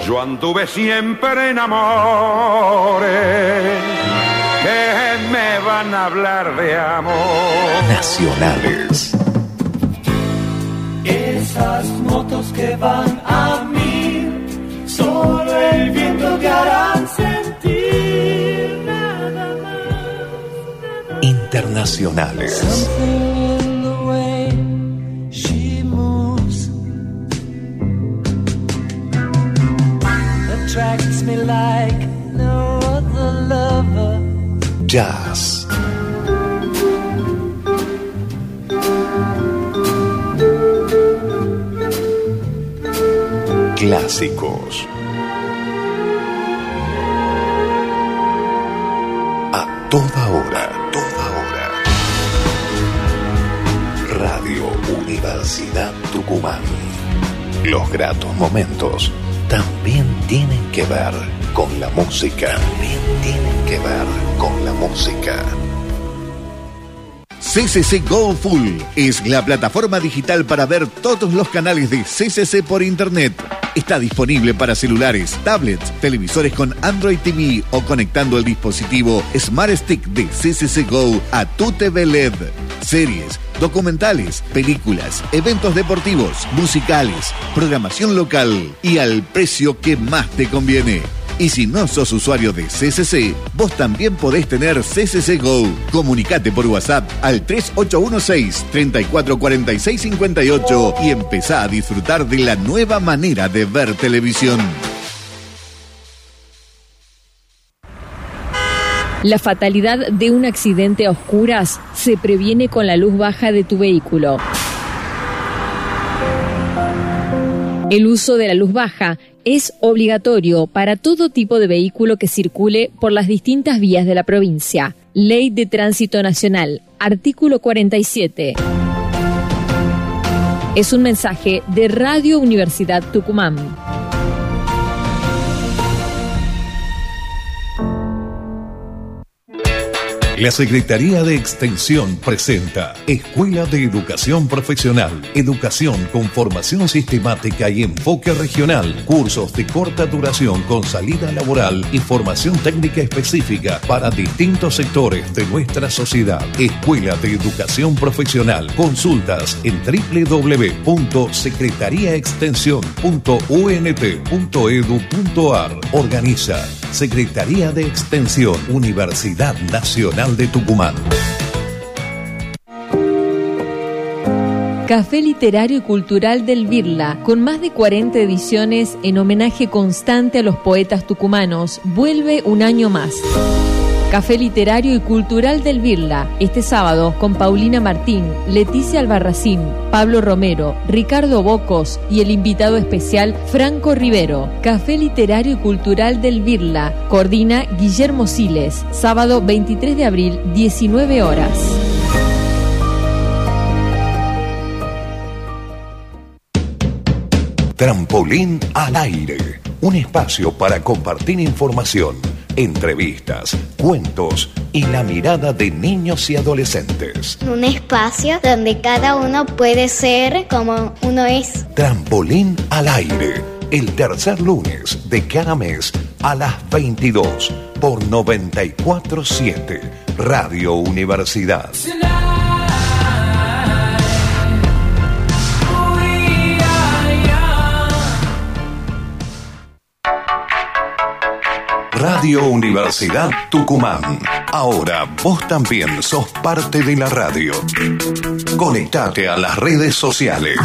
yo anduve siempre en amores que me van a hablar de amor. Nacionales. Esas motos que van a mí, solo el viento te harán sentir nada más. Internacionales. Attracts me like no other lover. Jazz. Clásicos. A toda hora. Radio Universidad Tucumán. Los gratos momentos también tienen que ver con la música. CCC Go Full es la plataforma digital para ver todos los canales de CCC por internet. Está disponible para celulares, tablets, televisores con Android TV o conectando el dispositivo Smart Stick de CCC Go a tu TV LED. Series, documentales, películas, eventos deportivos, musicales, programación local y al precio que más te conviene. Y si no sos usuario de CCC, vos también podés tener CCC Go. Comunicate por WhatsApp al 3816-344658 y empezá a disfrutar de la nueva manera de ver televisión. La fatalidad de un accidente a oscuras se previene con la luz baja de tu vehículo. El uso de la luz baja es obligatorio para todo tipo de vehículo que circule por las distintas vías de la provincia. Ley de Tránsito Nacional, artículo 47. Es un mensaje de Radio Universidad Tucumán. La Secretaría de Extensión presenta Escuela de Educación Profesional, educación con formación sistemática y enfoque regional, cursos de corta duración con salida laboral y formación técnica específica para distintos sectores de nuestra sociedad. Escuela de Educación Profesional. Consultas en www.secretariaextensión.unt.edu.ar. Organiza Secretaría de Extensión, Universidad Nacional de Tucumán. Café Literario y Cultural del Birla, con más de 40 ediciones en homenaje constante a los poetas tucumanos, vuelve un año más. Café Literario y Cultural del Birla, este sábado con Paulina Martín, Leticia Albarracín, Pablo Romero, Ricardo Bocos y el invitado especial Franco Rivero. Café Literario y Cultural del Birla, coordina Guillermo Siles, sábado 23 de abril, 19 horas. Trampolín al aire, un espacio para compartir información, entrevistas, cuentos y la mirada de niños y adolescentes. Un espacio donde cada uno puede ser como uno es. Trampolín al aire, el tercer lunes de cada mes a las 22 por 94.7 Radio Universidad. Radio Universidad Tucumán. Ahora vos también sos parte de la radio. Conectate a las redes sociales.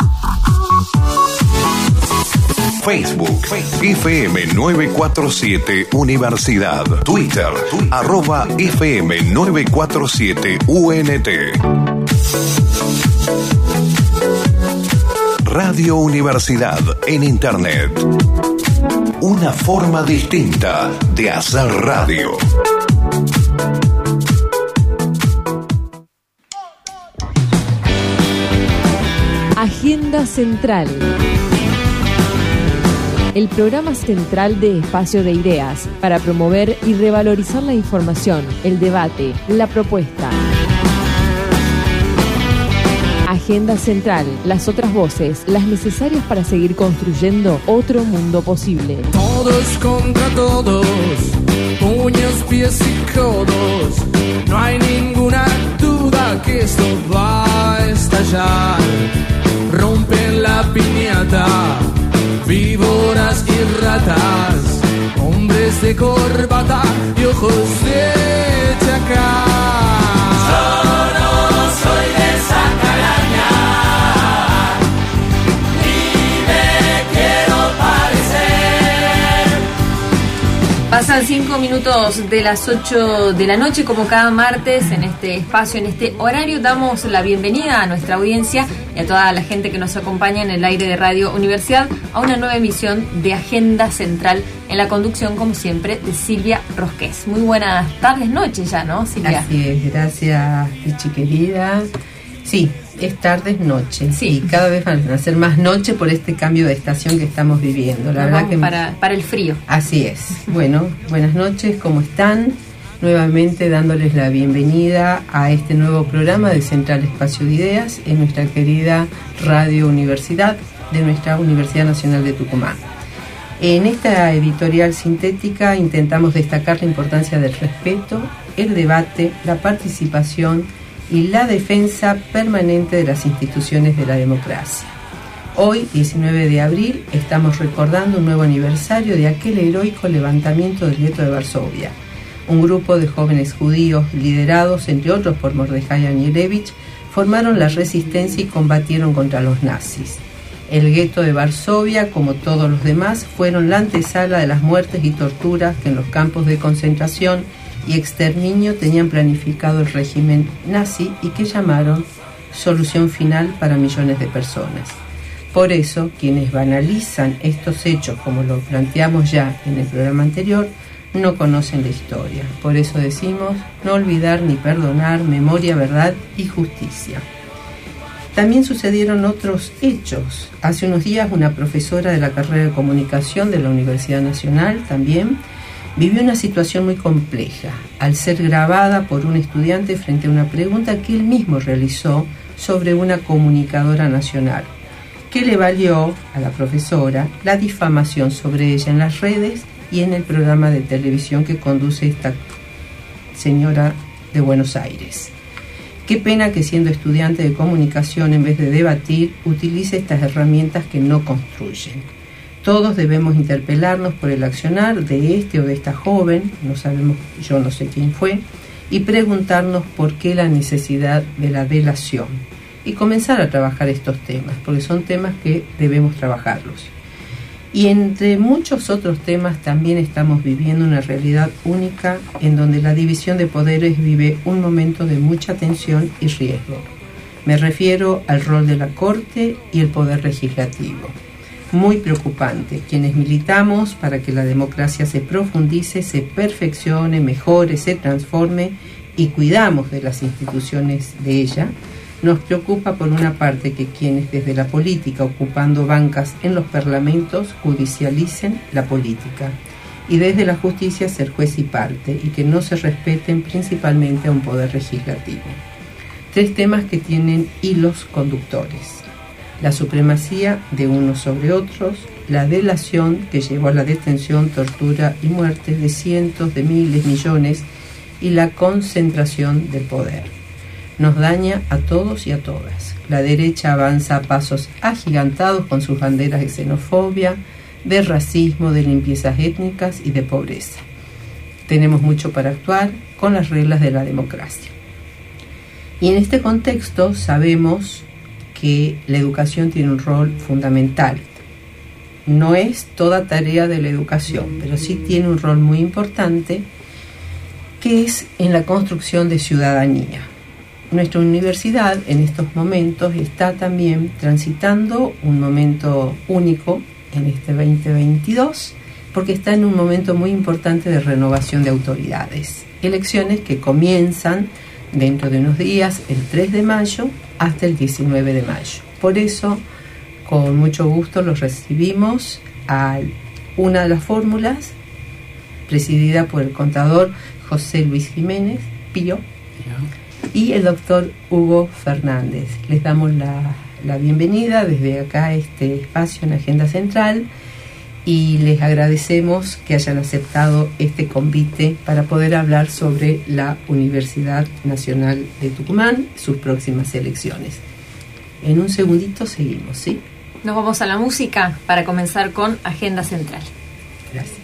Facebook, FM 947 Universidad. Twitter, @FM 947 UNT. Radio Universidad en Internet. Una forma distinta de hacer radio. Agenda Central. El programa central de Espacio de Ideas para promover y revalorizar la información, el debate, la propuesta. Agenda Central, las otras voces, las necesarias para seguir construyendo otro mundo posible. Todos contra todos, puños, pies y codos. No hay ninguna duda que esto va a estallar. Rompen la piñata, víboras y ratas, hombres de corbata y ojos de chacal. Yo no soy de esa calaña, ni me quiero parecer. Pasan 5 minutos de las 8 de la noche, como cada martes en este espacio, en este horario. Damos la bienvenida a nuestra audiencia y a toda la gente que nos acompaña en el aire de Radio Universidad a una nueva emisión de Agenda Central, en la conducción, como siempre, de Silvia Rosqués. Muy buenas tardes, noches ya, ¿no, Silvia? Así es, gracias, Pichi querida. Sí, es tarde, noche. Sí. Y cada vez van a ser más noche por este cambio de estación que estamos viviendo. La verdad que para el frío. Así es. Bueno, buenas noches, ¿cómo están? Nuevamente dándoles la bienvenida a este nuevo programa de Central Espacio de Ideas en nuestra querida Radio Universidad de nuestra Universidad Nacional de Tucumán. En esta editorial sintética intentamos destacar la importancia del respeto, el debate, la participación y la defensa permanente de las instituciones de la democracia. Hoy, 19 de abril, estamos recordando un nuevo aniversario de aquel heroico levantamiento del gueto de Varsovia. Un grupo de jóvenes judíos, liderados entre otros por Mordejai Anielewicz, formaron la resistencia y combatieron contra los nazis. El gueto de Varsovia, como todos los demás, fueron la antesala de las muertes y torturas que en los campos de concentración y exterminio tenían planificado el régimen nazi y que llamaron solución final para millones de personas. Por eso, quienes banalizan estos hechos, como lo planteamos ya en el programa anterior, no conocen la historia. Por eso decimos, no olvidar ni perdonar, memoria, verdad y justicia. También sucedieron otros hechos. Hace unos días una profesora de la carrera de comunicación de la Universidad Nacional también vivió una situación muy compleja al ser grabada por un estudiante frente a una pregunta que él mismo realizó sobre una comunicadora nacional, que le valió a la profesora la difamación sobre ella en las redes y en el programa de televisión que conduce esta señora de Buenos Aires. Qué pena que siendo estudiante de comunicación, en vez de debatir, utilice estas herramientas que no construyen. Todos debemos interpelarnos por el accionar de este o de esta joven, no sabemos, yo no sé quién fue, y preguntarnos por qué la necesidad de la delación. Y comenzar a trabajar estos temas, porque son temas que debemos trabajarlos. Y entre muchos otros temas también estamos viviendo una realidad única en donde la división de poderes vive un momento de mucha tensión y riesgo. Me refiero al rol de la Corte y el Poder Legislativo. Muy preocupante. Quienes militamos para que la democracia se profundice, se perfeccione, mejore, se transforme y cuidamos de las instituciones de ella, nos preocupa por una parte que quienes desde la política ocupando bancas en los parlamentos judicialicen la política y desde la justicia ser juez y parte y que no se respeten principalmente a un poder legislativo. Tres temas que tienen hilos conductores: la supremacía de unos sobre otros, la delación que llevó a la detención, tortura y muerte de cientos de miles, millones y la concentración del poder. Nos daña a todos y a todas. La derecha avanza a pasos agigantados con sus banderas de xenofobia, de racismo, de limpiezas étnicas y de pobreza. Tenemos mucho para actuar con las reglas de la democracia. Y en este contexto sabemos que la educación tiene un rol fundamental. No es toda tarea de la educación, pero sí tiene un rol muy importante, que es en la construcción de ciudadanía. Nuestra universidad en estos momentos está también transitando un momento único en este 2022, porque está en un momento muy importante de renovación de autoridades. Elecciones que comienzan dentro de unos días, el 3 de mayo hasta el 19 de mayo. Por eso, con mucho gusto los recibimos a una de las fórmulas, presidida por el contador José Luis Jiménez Pío, y el doctor Hugo Fernández. Les damos la bienvenida desde acá a este espacio en Agenda Central y les agradecemos que hayan aceptado este convite para poder hablar sobre la Universidad Nacional de Tucumán, sus próximas elecciones. En un segundito seguimos, ¿sí? Nos vamos a la música para comenzar con Agenda Central. Gracias.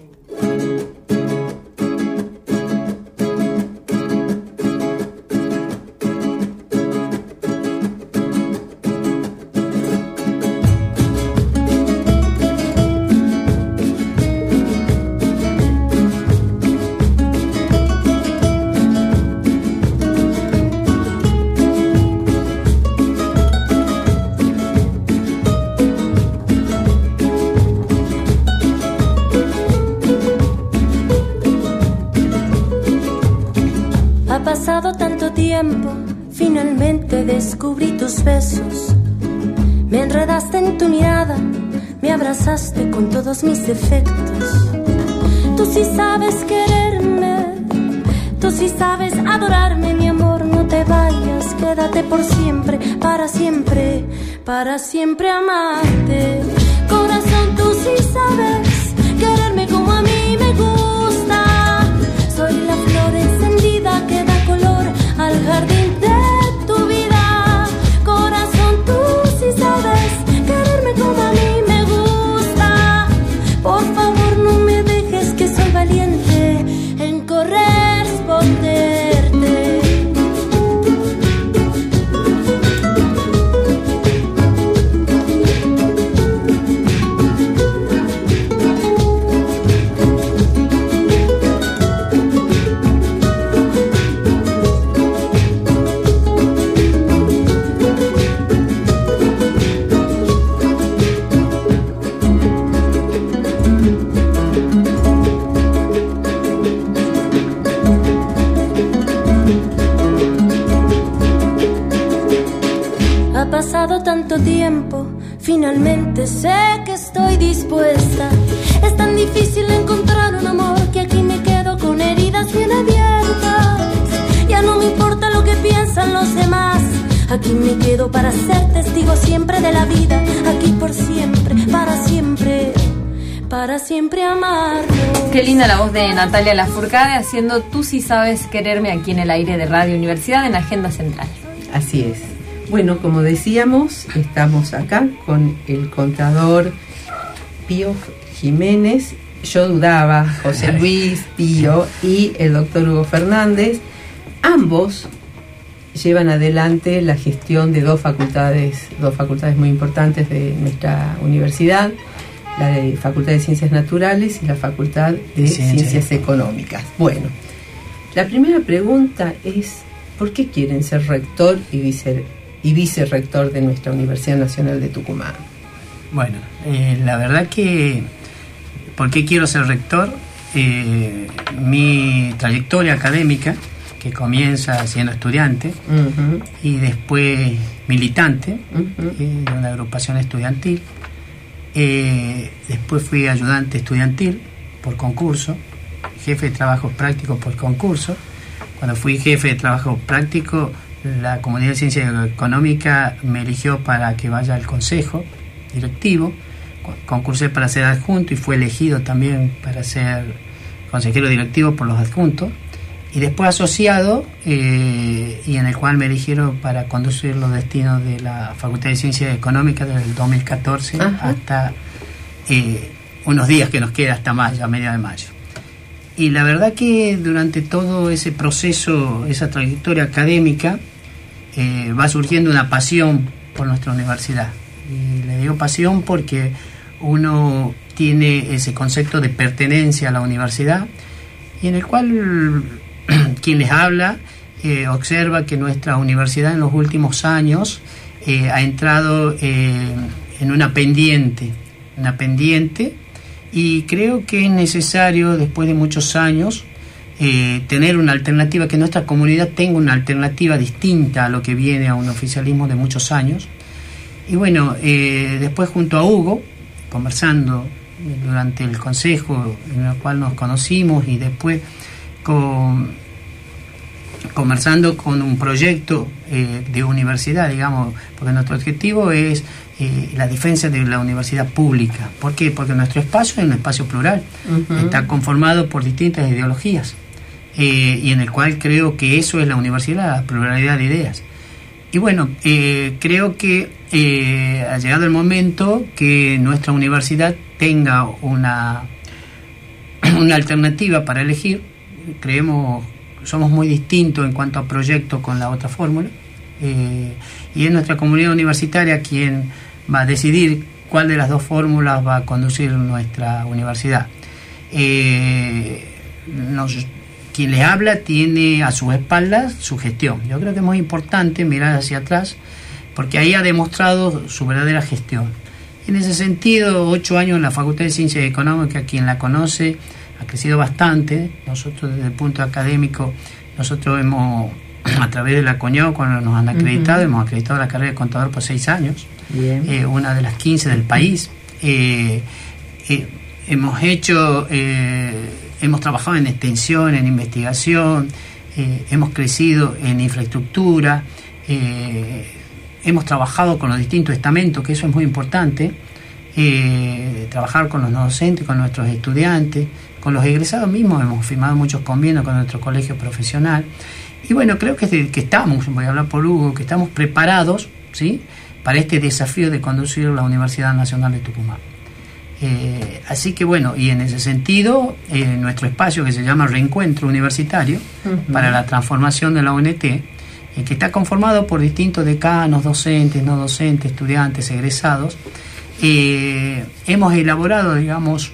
Finalmente descubrí tus besos, me enredaste en tu mirada, me abrazaste con todos mis defectos. Tú sí sabes quererme, tú sí sabes adorarme, mi amor, no te vayas, quédate por siempre, para siempre amarte. Corazón, tú sí sabes quererme como a mí me gusta, soy la flor encendida que da color al jardín de tu vida. Corazón, tú sí sabes quererme como a mí me gusta. Por favor, no me dejes, que soy valiente en corresponderte. Ha pasado tanto tiempo, finalmente sé que estoy dispuesta. Es tan difícil encontrar un amor que aquí me quedo con heridas bien abiertas. Ya no me importa lo que piensan los demás, aquí me quedo para ser testigo siempre de la vida. Aquí por siempre, para siempre amarnos. Qué linda la voz de Natalia Lafourcade haciendo Tú sí sabes quererme aquí en el aire de Radio Universidad en Agenda Central. Así es. Bueno, como decíamos, estamos acá con el contador Pío Jiménez. Yo dudaba, José Luis, Pío y el doctor Hugo Fernández. Ambos llevan adelante la gestión de dos facultades muy importantes de nuestra universidad, la de Facultad de Ciencias Naturales y la Facultad de Ciencias Económicas. Bueno, la primera pregunta es, ¿por qué quieren ser rector y vicerrector de nuestra Universidad Nacional de Tucumán? Bueno, la verdad que, ¿por qué quiero ser rector? Mi trayectoria académica, que comienza siendo estudiante y después militante de una agrupación estudiantil, después fui ayudante estudiantil por concurso, jefe de trabajos prácticos por concurso. Cuando fui jefe de trabajo práctico, la Comunidad de Ciencia Económica me eligió para que vaya al consejo directivo. Concursé para ser adjunto y fui elegido también para ser consejero directivo por los adjuntos. Y después asociado, y en el cual me eligieron para conducir los destinos de la Facultad de Ciencias Económicas desde el 2014 hasta unos días que nos queda hasta mayo, a mediados de mayo. Y la verdad que durante todo ese proceso, esa trayectoria académica, va surgiendo una pasión por nuestra universidad. Y le digo pasión porque uno tiene ese concepto de pertenencia a la universidad, y en el cual quien les habla observa que nuestra universidad en los últimos años ha entrado en una pendiente, y creo que es necesario, después de muchos años, tener una alternativa, que nuestra comunidad tenga una alternativa distinta a lo que viene a un oficialismo de muchos años. Y bueno, después junto a Hugo, conversando durante el consejo en el cual nos conocimos, y después con conversando con un proyecto de universidad, digamos, porque nuestro objetivo es la defensa de la universidad pública. ¿Por qué? Porque nuestro espacio es un espacio plural, está conformado por distintas ideologías, y en el cual creo que eso es la universidad, la pluralidad de ideas. Y bueno, creo que ha llegado el momento que nuestra universidad tenga una alternativa para elegir. Somos muy distintos en cuanto a proyectos con la otra fórmula, y es nuestra comunidad universitaria quien va a decidir cuál de las dos fórmulas va a conducir nuestra universidad. Quien les habla tiene a sus espaldas su gestión. Yo creo que es muy importante mirar hacia atrás, porque ahí ha demostrado su verdadera gestión. En ese sentido, 8 años en la Facultad de Ciencias Económicas, quien la conoce, ha crecido bastante. Nosotros, desde el punto académico, nosotros hemos, a través de la CONIAU, cuando nos han acreditado, hemos acreditado la carrera de contador por 6 años, una de las 15 del país. Hemos trabajado en extensión, en investigación, hemos crecido en infraestructura, hemos trabajado con los distintos estamentos, que eso es muy importante, trabajar con los no docentes, con nuestros estudiantes, con los egresados mismos. Hemos firmado muchos convenios con nuestro colegio profesional. Y bueno, creo que estamos, voy a hablar por Hugo, que estamos preparados, ¿sí?, para este desafío de conducir la Universidad Nacional de Tucumán. Así que bueno, y en ese sentido, nuestro espacio, que se llama Reencuentro Universitario para la Transformación de la UNT, que está conformado por distintos decanos, docentes, no docentes, estudiantes, egresados, hemos elaborado, digamos,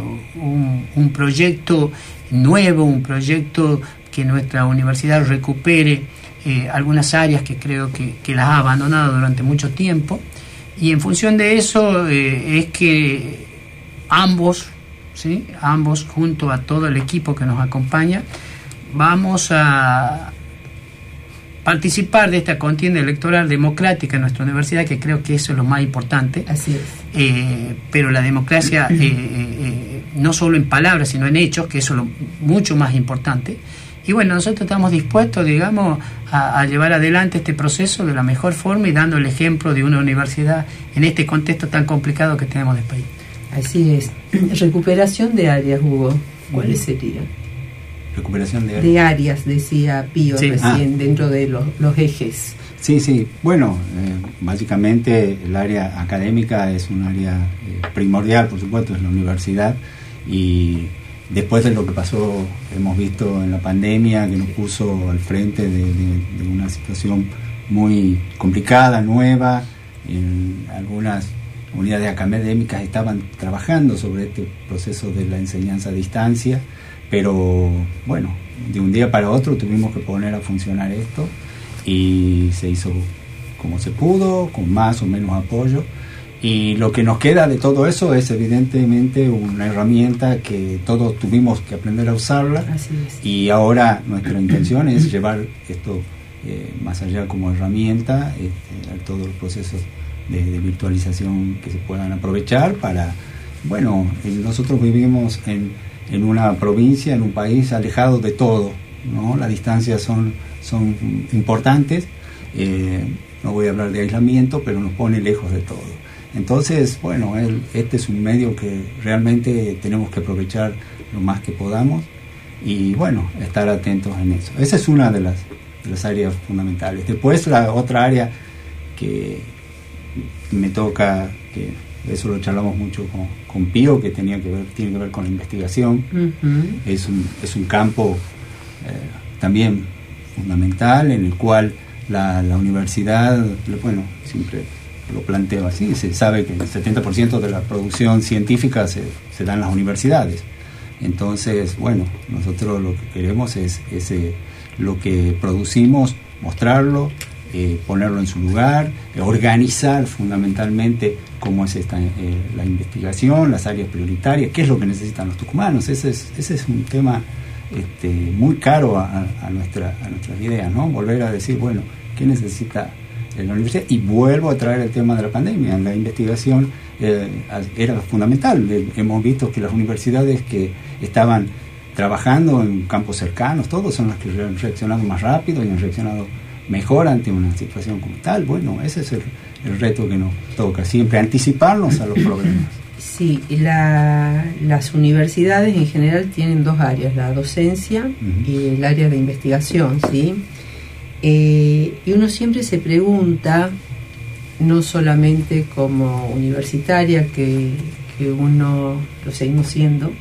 un proyecto nuevo, un proyecto que nuestra universidad recupere algunas áreas que creo que las ha abandonado durante mucho tiempo, y en función de eso es que ambos, junto a todo el equipo que nos acompaña, vamos a participar de esta contienda electoral democrática en nuestra universidad, que creo que eso es lo más importante. Así es. Pero la democracia, no solo en palabras, sino en hechos, que eso es lo mucho más importante. Y bueno, nosotros estamos dispuestos, digamos, a llevar adelante este proceso de la mejor forma y dando el ejemplo de una universidad en este contexto tan complicado que tenemos del país. Así es. Recuperación de áreas, Hugo. ¿Cuáles serían? Recuperación de áreas, decía Pío recién, dentro de los ejes. Sí. Bueno, básicamente el área académica es un área primordial, por supuesto, es la universidad, y después de lo que pasó, hemos visto en la pandemia, que nos puso al frente de una situación muy complicada, nueva. En algunas unidades académicas estaban trabajando sobre este proceso de la enseñanza a distancia, pero bueno, de un día para otro tuvimos que poner a funcionar esto, y se hizo como se pudo, con más o menos apoyo. Y lo que nos queda de todo eso es evidentemente una herramienta que todos tuvimos que aprender a usarla. Así es. Y ahora nuestra intención es llevar esto más allá como herramienta, a todos los procesos de virtualización que se puedan aprovechar para, bueno, nosotros vivimos en una provincia, en un país alejado de todo, ¿no? Las distancias son importantes, no voy a hablar de aislamiento, pero nos pone lejos de todo. Entonces, bueno, este es un medio que realmente tenemos que aprovechar lo más que podamos y, bueno, estar atentos en eso. Esa es una de las áreas fundamentales. Después, la otra área que me toca, que eso lo charlamos mucho con Pío, que tiene que ver con la investigación. Es un campo también fundamental, en el cual la universidad, bueno, siempre lo planteo así, se sabe que el 70% de la producción científica se da en las universidades. Entonces, bueno, nosotros lo que queremos es lo que producimos, mostrarlo, ponerlo en su lugar, organizar fundamentalmente cómo es la investigación, las áreas prioritarias, qué es lo que necesitan los tucumanos. Ese es un tema muy caro a nuestras ideas, ¿no? Volver a decir, bueno, ¿qué necesita la universidad? Y vuelvo a traer el tema de la pandemia. La investigación era fundamental. Hemos visto que las universidades que estaban trabajando en campos cercanos, todos son los que han reaccionado más rápido y han reaccionado mejor ante una situación como tal. Bueno, ese es el reto que nos toca, siempre anticiparnos a los problemas. Sí, las universidades en general tienen dos áreas, la docencia y el área de investigación, ¿sí? Y uno siempre se pregunta, no solamente como universitaria, que uno lo seguimos siendo,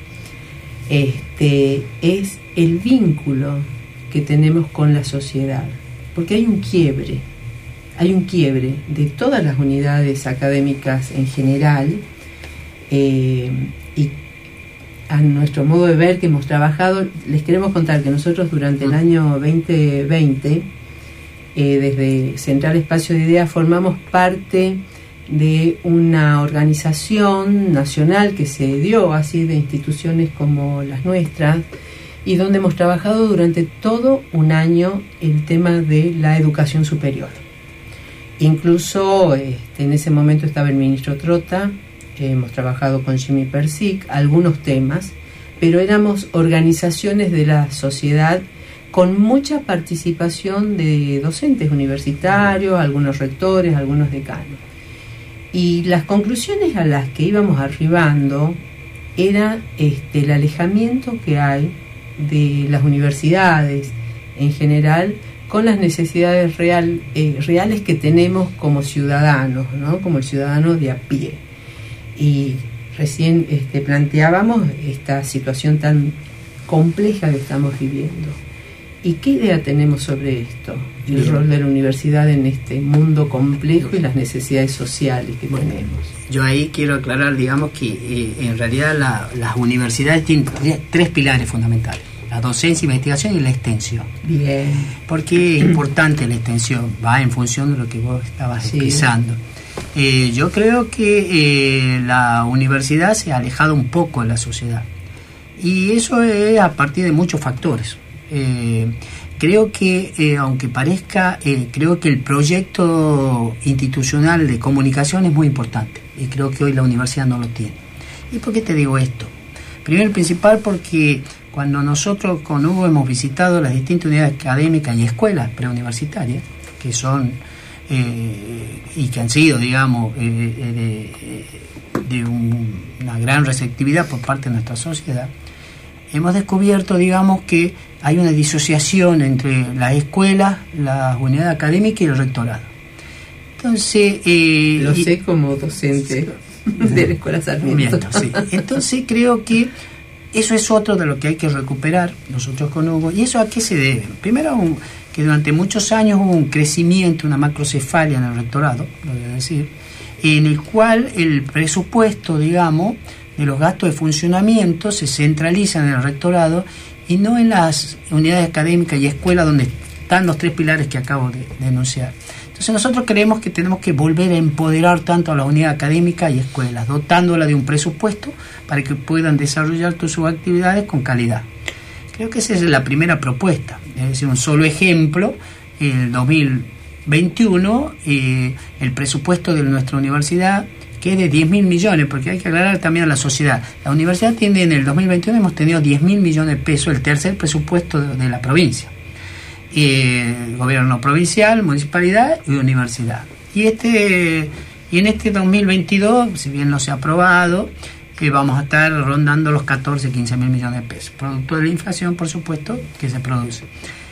es el vínculo que tenemos con la sociedad, porque hay un quiebre de todas las unidades académicas en general, y a nuestro modo de ver que hemos trabajado, les queremos contar que nosotros durante el año 2020, desde Central Espacio de Ideas, formamos parte de una organización nacional que se dio así de instituciones como las nuestras, y donde hemos trabajado durante todo un año el tema de la educación superior. Incluso en ese momento estaba el ministro Trota, hemos trabajado con Jimmy Persic algunos temas, pero éramos organizaciones de la sociedad con mucha participación de docentes universitarios, algunos rectores, algunos decanos. Y las conclusiones a las que íbamos arribando era el alejamiento que hay de las universidades en general con las necesidades reales que tenemos como ciudadanos, ¿no? Como el ciudadano de a pie. Y recién planteábamos esta situación tan compleja que estamos viviendo. ¿Y qué idea tenemos sobre esto? El rol de la universidad en este mundo complejo y las necesidades sociales que tenemos. Yo ahí quiero aclarar, digamos, que en realidad las universidades tienen tres pilares fundamentales: la docencia, investigación y la extensión. Bien. Porque es importante la extensión, va en función de lo que vos estabas expresando. Yo creo que la universidad se ha alejado un poco de la sociedad, y eso es a partir de muchos factores. Creo que, aunque parezca, creo que el proyecto institucional de comunicación es muy importante, y creo que hoy la universidad no lo tiene. ¿Y por qué te digo esto? Primero y principal porque cuando nosotros con Hugo hemos visitado las distintas unidades académicas y escuelas preuniversitarias, que son y que han sido, digamos, de una gran receptividad por parte de nuestra sociedad, hemos descubierto, digamos, que hay una disociación entre las escuelas, las unidades académicas y el rectorado. Entonces, lo sé como docente de la Escuela Sarmiento. Sí. Entonces creo que eso es otro de lo que hay que recuperar nosotros con Hugo. ¿Y eso a qué se debe? Primero, que durante muchos años hubo un crecimiento, una macrocefalia en el rectorado, lo voy a decir, en el cual el presupuesto, digamos, de los gastos de funcionamiento se centralizan en el rectorado y no en las unidades académicas y escuelas donde están los tres pilares que acabo de enunciar. Entonces nosotros creemos que tenemos que volver a empoderar tanto a la unidad académica y escuelas, dotándola de un presupuesto para que puedan desarrollar todas sus actividades con calidad. Creo que esa es la primera propuesta. Es decir, un solo ejemplo, el 2021, el presupuesto de nuestra universidad, que es de 10.000 millones, porque hay que aclarar también a la sociedad. La universidad tiene, en el 2021 hemos tenido 10.000 millones de pesos, el tercer presupuesto de la provincia. Gobierno provincial, municipalidad y universidad. Y en este 2022, si bien no se ha aprobado, vamos a estar rondando los 15.000 millones de pesos, producto de la inflación, por supuesto, que se produce.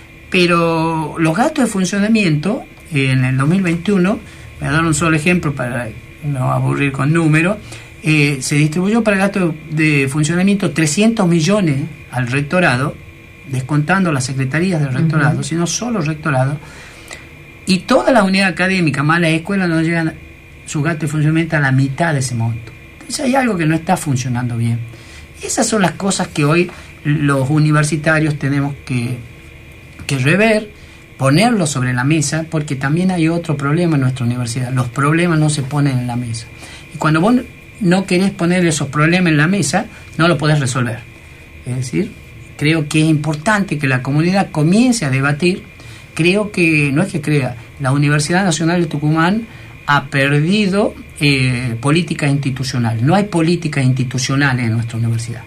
Pero los gastos de funcionamiento en el 2021, voy a dar un solo ejemplo para no aburrir con números, se distribuyó para el gasto de funcionamiento 300 millones al rectorado, descontando las secretarías del rectorado, sino solo rectorado, y toda la unidad académica más las escuelas no llegan su gasto de funcionamiento a la mitad de ese monto. Entonces hay algo que no está funcionando bien. Y esas son las cosas que hoy los universitarios tenemos que rever, ponerlo sobre la mesa, porque también hay otro problema en nuestra universidad: los problemas no se ponen en la mesa, y cuando vos no querés poner esos problemas en la mesa, no lo podés resolver. Es decir, creo que es importante que la comunidad comience a debatir. Creo que, no es que crea, la Universidad Nacional de Tucumán ha perdido política institucional. No hay política institucional en nuestra universidad.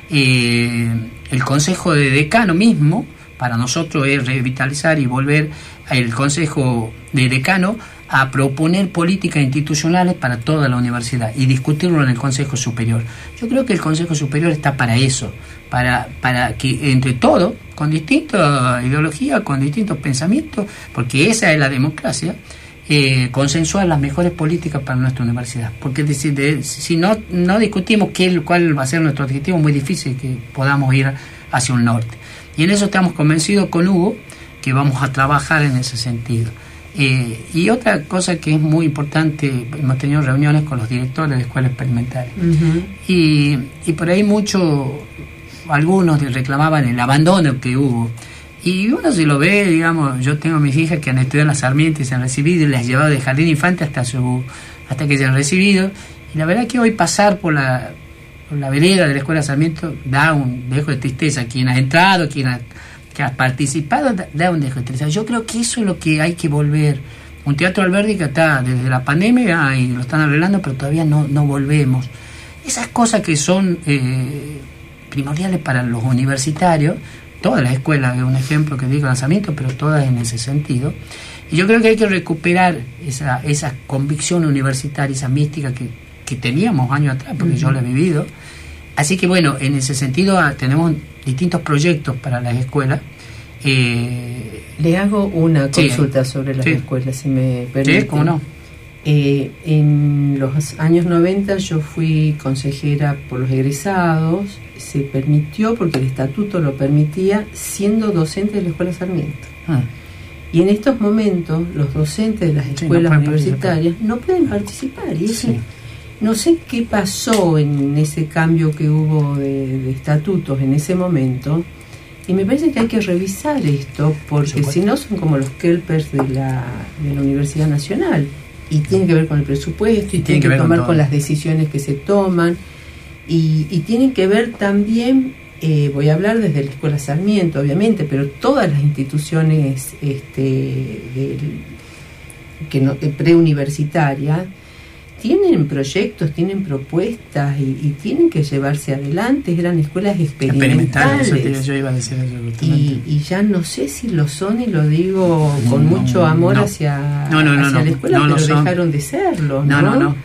el Consejo de Decano mismo, para nosotros es revitalizar y volver al Consejo de Decano a proponer políticas institucionales para toda la universidad y discutirlo en el Consejo Superior. Yo creo que el Consejo Superior está para eso, para que entre todos, con distintas ideologías, con distintos pensamientos, porque esa es la democracia, consensuar las mejores políticas para nuestra universidad. Porque si no discutimos cuál va a ser nuestro objetivo, es muy difícil que podamos ir hacia un norte. Y en eso estamos convencidos con Hugo que vamos a trabajar en ese sentido. Y otra cosa que es muy importante, hemos tenido reuniones con los directores de escuelas experimentales. Y por ahí algunos reclamaban el abandono que hubo. Y uno se lo ve, digamos, yo tengo mis hijas que han estudiado en la Sarmiento y se han recibido y las he llevado de jardín infante hasta que se han recibido. Y la verdad que hoy pasar por la vereda de la Escuela Sarmiento da un dejo de tristeza. Quien ha entrado, que ha participado, da un dejo de tristeza. Yo creo que eso es lo que hay que volver. Un teatro Alberdi que está desde la pandemia y lo están arreglando, pero todavía no volvemos. Esas cosas que son primordiales para los universitarios, todas las escuelas, es un ejemplo que digo lanzamiento, pero todas en ese sentido. Y yo creo que hay que recuperar esa convicción universitaria, esa mística que teníamos años atrás, porque yo la he vivido. Así que bueno, en ese sentido tenemos distintos proyectos para las escuelas. Le hago una consulta sobre las escuelas, si me permite. Sí, cómo no. En los años 90 yo fui consejera por los egresados. Se permitió, porque el estatuto lo permitía, siendo docente de la Escuela Sarmiento. Y en estos momentos los docentes de las escuelas universitarias no pueden participar. Y eso, no sé qué pasó en ese cambio que hubo de estatutos en ese momento. Y me parece que hay que revisar esto, porque si no son como los Kelpers de la Universidad Nacional. Y tiene que ver con el presupuesto, y tiene que tomar con las decisiones que se toman. Y tienen que ver también, voy a hablar desde la Escuela Sarmiento, obviamente, pero todas las instituciones preuniversitarias tienen proyectos, tienen propuestas y tienen que llevarse adelante. Eran escuelas experimentales. Yo iba a decir eso, y ya no sé si lo son, y lo digo con mucho amor hacia la escuela, pero dejaron de serlo. No.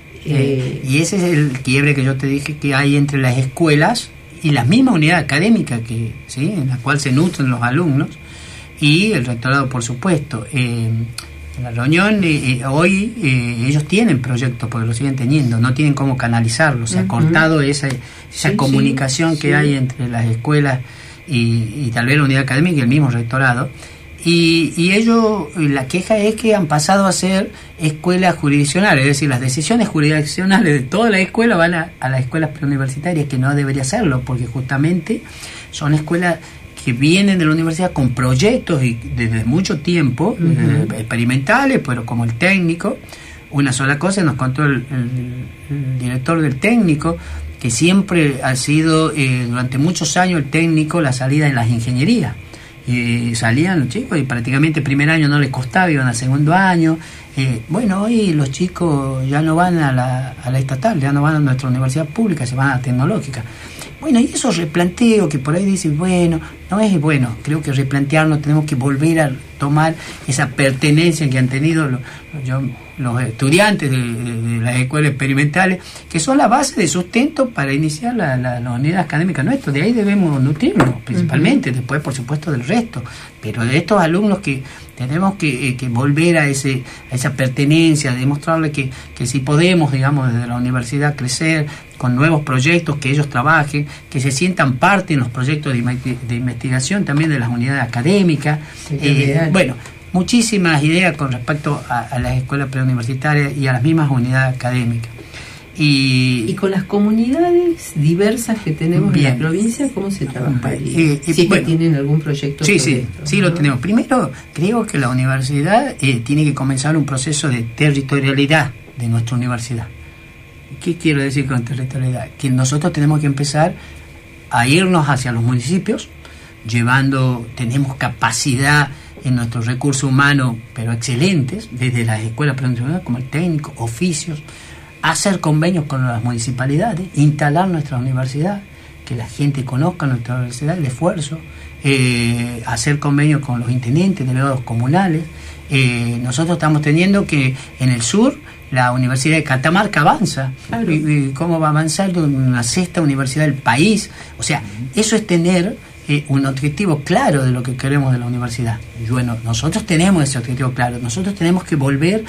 Y ese es el quiebre que yo te dije que hay entre las escuelas y la misma unidad académica en la cual se nutren los alumnos y el rectorado, por supuesto. En la reunión hoy ellos tienen proyectos porque lo siguen teniendo, no tienen cómo canalizarlo. Se ha cortado esa comunicación que hay entre las escuelas y tal vez la unidad académica y el mismo rectorado. Y ellos, la queja es que han pasado a ser escuelas jurisdiccionales, es decir, las decisiones jurisdiccionales de toda la escuela van a las escuelas preuniversitarias, que no debería serlo, porque justamente son escuelas que vienen de la universidad con proyectos y desde mucho tiempo, experimentales, pero como el técnico. Una sola cosa nos contó el director del técnico, que siempre ha sido durante muchos años el técnico la salida de las ingenierías. Salían los chicos y prácticamente primer año no les costaba, iban al segundo año. Bueno, hoy los chicos ya no van a la estatal, ya no van a nuestra universidad pública, se van a la tecnológica. Bueno, y esos replanteos que por ahí dicen, bueno, no es bueno, creo que replantearnos, tenemos que volver a tomar esa pertenencia que han tenido los estudiantes de las escuelas experimentales, que son la base de sustento para iniciar la unidad académica nuestra. De ahí debemos nutrirnos principalmente, después por supuesto del resto, pero de estos alumnos que tenemos que volver a esa pertenencia, demostrarles que si podemos, digamos, desde la universidad crecer con nuevos proyectos, que ellos trabajen, que se sientan parte en los proyectos de investigación también de las unidades académicas. Bueno, muchísimas ideas con respecto a las escuelas preuniversitarias y a las mismas unidades académicas. Y con las comunidades diversas que tenemos en la provincia, ¿cómo se trabaja? Si tienen algún proyecto. Sí, lo tenemos. Primero, creo que la universidad tiene que comenzar un proceso de territorialidad de nuestra universidad. ¿Qué quiero decir con territorialidad? Que nosotros tenemos que empezar a irnos hacia los municipios, tenemos capacidad en nuestros recursos humanos, pero excelentes, desde las escuelas preuniversitarias como el técnico, oficios, hacer convenios con las municipalidades, instalar nuestra universidad, que la gente conozca nuestra universidad, el esfuerzo, hacer convenios con los intendentes, delegados comunales. Nosotros estamos teniendo que en el sur la Universidad de Catamarca avanza. Claro. ¿Y cómo va a avanzar una sexta universidad del país? O sea, eso es tener un objetivo claro de lo que queremos de la universidad. Y bueno, nosotros tenemos ese objetivo claro. Nosotros tenemos que volver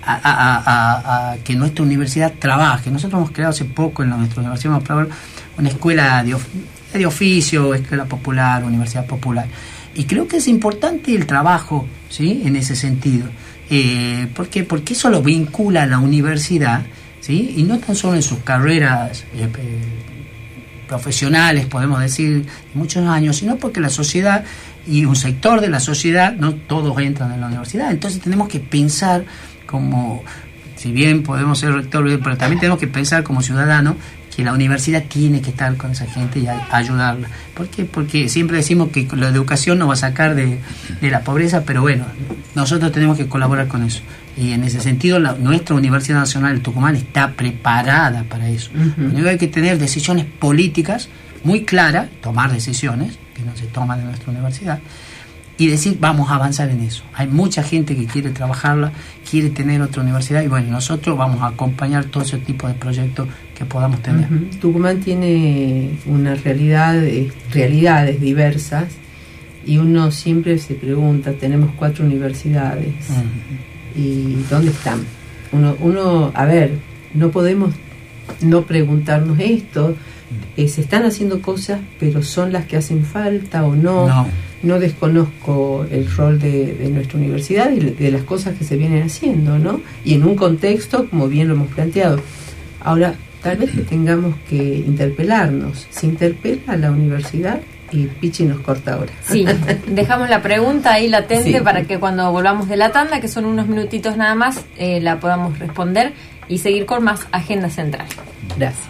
a que nuestra universidad trabaje. Nosotros hemos creado hace poco en nuestra universidad una escuela de oficio, escuela popular, universidad popular. Y creo que es importante el trabajo, ¿sí?, en ese sentido. ¿Por qué? Porque eso lo vincula a la universidad, ¿sí?, y no tan solo en sus carreras profesionales, podemos decir, de muchos años, sino porque la sociedad y un sector de la sociedad, no todos entran en la universidad. Entonces tenemos que pensar como, si bien podemos ser rector, pero también tenemos que pensar como ciudadanos que la universidad tiene que estar con esa gente y ayudarla. ¿Por qué? Porque siempre decimos que la educación nos va a sacar de la pobreza, pero bueno, nosotros tenemos que colaborar con eso. Y en ese sentido, nuestra Universidad Nacional de Tucumán está preparada para eso. Uh-huh. Hay que tener decisiones políticas muy claras, tomar decisiones que no se toman en nuestra universidad, y decir, vamos a avanzar en eso. Hay mucha gente que quiere trabajarla, quiere tener otra universidad, y bueno, nosotros vamos a acompañar todo ese tipo de proyectos que podamos tener. Uh-huh. Tucumán tiene una realidades diversas, y uno siempre se pregunta, tenemos 4 universidades, ¿y dónde están? Uno, a ver, no podemos no preguntarnos esto, se están haciendo cosas, pero ¿son las que hacen falta o no? No desconozco el rol de nuestra universidad y de las cosas que se vienen haciendo, ¿no? Y en un contexto, como bien lo hemos planteado. Ahora, tal vez que tengamos que interpelarnos. Se interpela a la universidad y Pichi nos corta ahora. Sí, dejamos la pregunta ahí latente, sí, para que cuando volvamos de la tanda, que son unos minutitos nada más, la podamos responder y seguir con más Agenda Central. Gracias.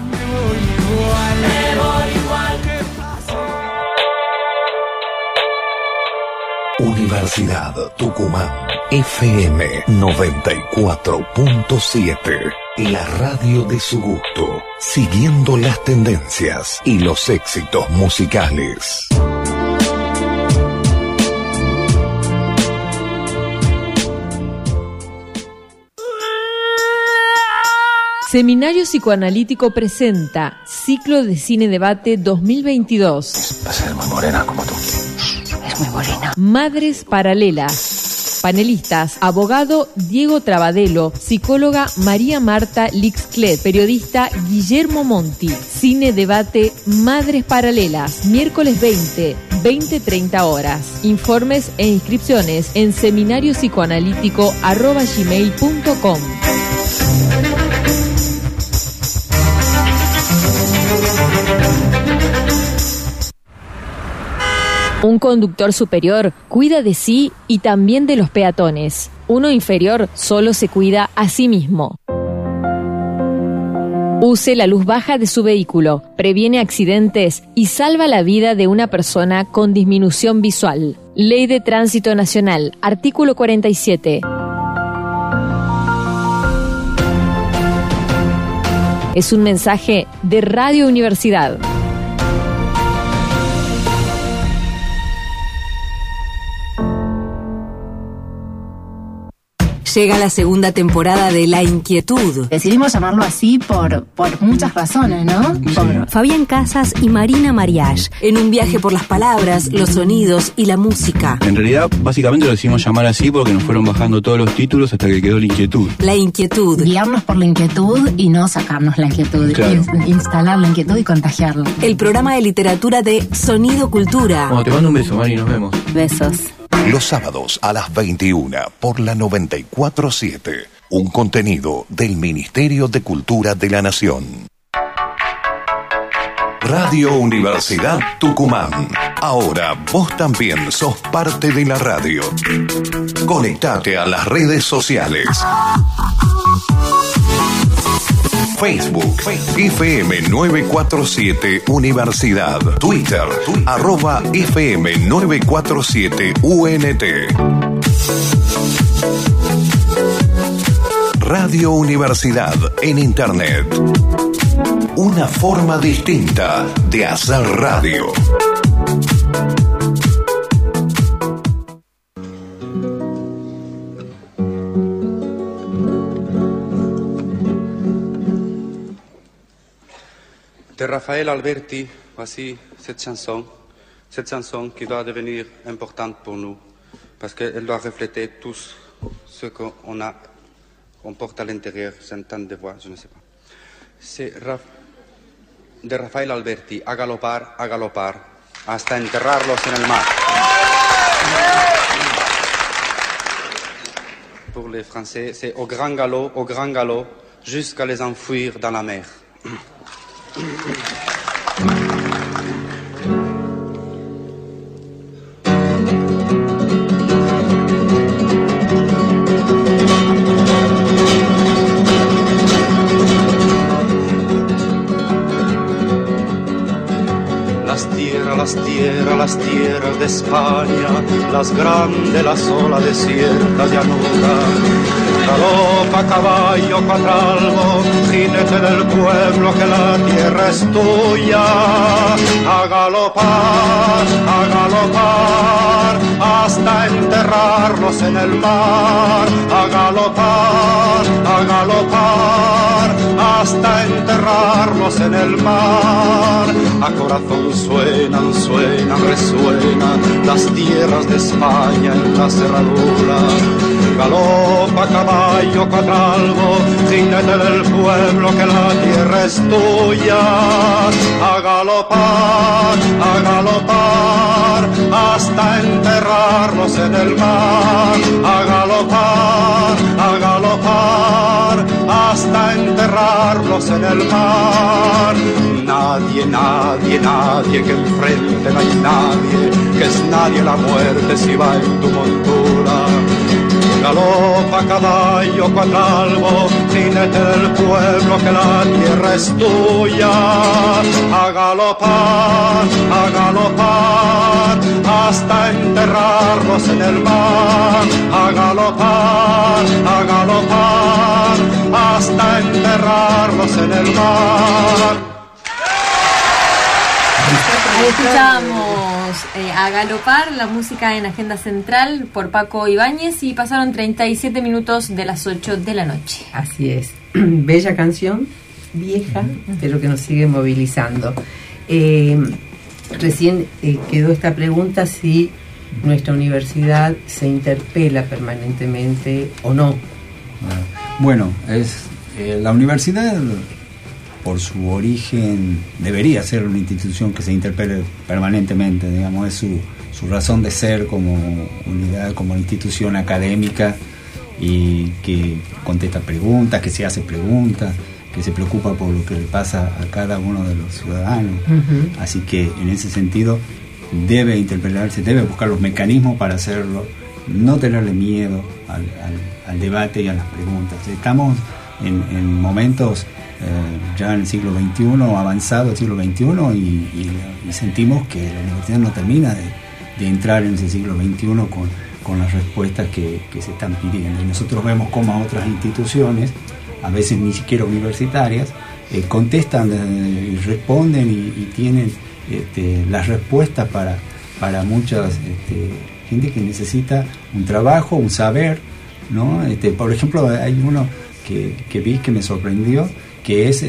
Universidad Tucumán FM 94.7, la radio de su gusto, siguiendo las tendencias y los éxitos musicales. Seminario Psicoanalítico presenta Ciclo de Cine Debate 2022. Va a ser muy morena como tú. Es muy morena. Madres Paralelas. Panelistas: abogado Diego Trabadelo, psicóloga María Marta Lixclet, periodista Guillermo Monti. Cine Debate Madres Paralelas, miércoles 20:30 horas. Informes e inscripciones en seminariopsicoanalítico@gmail.com. Un conductor superior cuida de sí y también de los peatones. Uno inferior solo se cuida a sí mismo. Use la luz baja de su vehículo, previene accidentes y salva la vida de una persona con disminución visual. Ley de Tránsito Nacional, artículo 47. Es un mensaje de Radio Universidad. Llega la segunda temporada de La Inquietud. Decidimos llamarlo así por muchas razones, ¿no? Sí. Por Fabián Casas y Marina Mariage, en un viaje por las palabras, los sonidos y la música. En realidad, básicamente lo decidimos llamar así porque nos fueron bajando todos los títulos hasta que quedó La Inquietud. La Inquietud. Guiarnos por la inquietud y no sacarnos la inquietud. Claro. Instalar la inquietud y contagiarla. El programa de literatura de Sonido Cultura. Bueno, te mando un beso, Mari, nos vemos. Besos. Los sábados a las 21 por la 94.7. Un contenido del Ministerio de Cultura de la Nación. Radio Universidad Tucumán. Ahora vos también sos parte de la radio. Conectate a las redes sociales. Facebook, FM 947 Universidad. Twitter, @FM 947 UNT. Radio Universidad en Internet. Una Una forma distinta de hacer radio. De Rafael Alberti, voici cette chanson qui doit devenir importante pour nous, parce qu'elle doit refléter tout ce qu'on porte à l'intérieur, c'est un temps de voix, je ne sais pas. C'est de Rafael Alberti, a galopar, hasta enterrarlos en el mar. Pour les Français, c'est au grand galop, jusqu'à les enfouir dans la mer. Las tierras de España, las grandes, la sola desierta llanura. Galopa caballo cuatralbo, jinete del pueblo, que la tierra es tuya. A galopar, hasta enterrarlos en el mar. A galopar, hasta enterrarlos en el mar. A corazón suenan, resuenan las tierras de España en la cerradura. Galopa caballo cuatralbo, jinete del pueblo, que la tierra es tuya. A galopar, hasta enterrarlos en el mar. A galopar, hasta enterrarlos en el mar. Nadie que enfrente, no hay nadie, que es nadie la muerte si va en tu montura. Galopa caballo cuatralbo, jinete del pueblo, que la tierra es tuya. A galopar, hasta enterrarlos en el mar. A galopar, hasta enterrarlos en el mar. Ahí escuchábamos A Galopar, la música en Agenda Central por Paco Ibáñez, y pasaron 37 minutos de las 8 de la noche. Así es, bella canción, vieja, pero que nos sigue movilizando. Recién quedó esta pregunta si nuestra universidad se interpela permanentemente o no. Bueno, la universidad, por su origen, debería ser una institución que se interpele permanentemente, digamos, es su razón de ser como unidad, como institución académica, y que contesta preguntas, que se hace preguntas, que se preocupa por lo que le pasa a cada uno de los ciudadanos. Así que en ese sentido debe interpelarse, debe buscar los mecanismos para hacerlo, no tenerle miedo al debate y a las preguntas. Estamos en momentos ya en el siglo XXI, avanzado el siglo XXI, y sentimos que la universidad no termina de entrar en ese siglo XXI con las respuestas que se están pidiendo. Y nosotros vemos cómo otras instituciones, a veces ni siquiera universitarias, contestan y responden y tienen las respuestas para muchas gente que necesita un trabajo, un saber, ¿no? Por ejemplo, hay uno que vi que me sorprendió, que es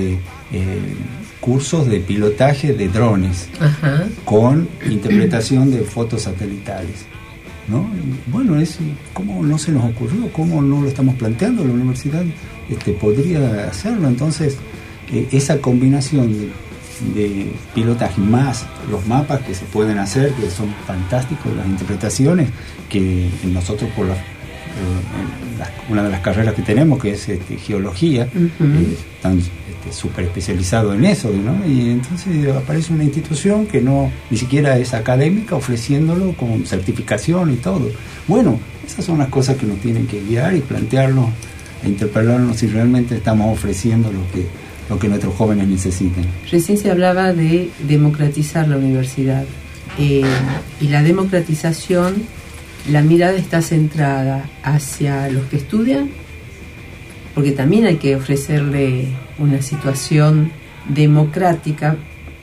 cursos de pilotaje de drones. Ajá. Con interpretación de fotos satelitales, ¿no? Bueno, ¿cómo no se nos ocurrió? ¿Cómo no lo estamos planteando? La universidad podría hacerlo. Entonces, esa combinación de pilotaje más los mapas que se pueden hacer, que son fantásticos, las interpretaciones, que nosotros por una de las carreras que tenemos, que es geología, están súper especializado en eso, ¿no? Y entonces aparece una institución que ni siquiera es académica, ofreciéndolo con certificación y todo. Bueno, esas son las cosas que nos tienen que guiar y plantearnos e interpelarnos si realmente estamos ofreciendo lo que nuestros jóvenes necesitan. Recién se hablaba de democratizar la universidad, y la democratización, la mirada está centrada hacia los que estudian, porque también hay que ofrecerle una situación democrática.